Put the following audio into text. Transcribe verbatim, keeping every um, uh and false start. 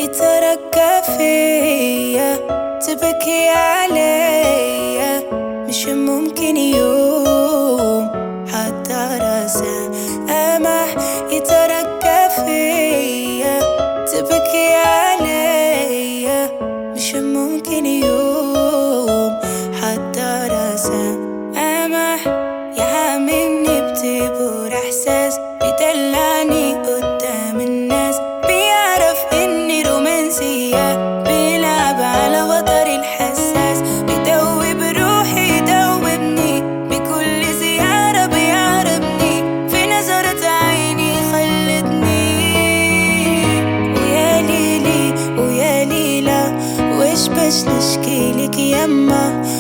يترقى فيا تبكي عليا، مش ممكن يوم حتى راسه أمح يترقى فيا تبكي عليا، مش ممكن يوم حتى راسه أمح يعاملني بطيبور إحساس، بيدلعني قدام الناس، بيعرف إني رومانسية، بيلعب على وتري الحساس، بيدوب روحي يدوبني، بكل زيارة بيعربني، في نظرة عيني خلتني. ويا ليلي ويا ليلى وش باش نشكيلك يما،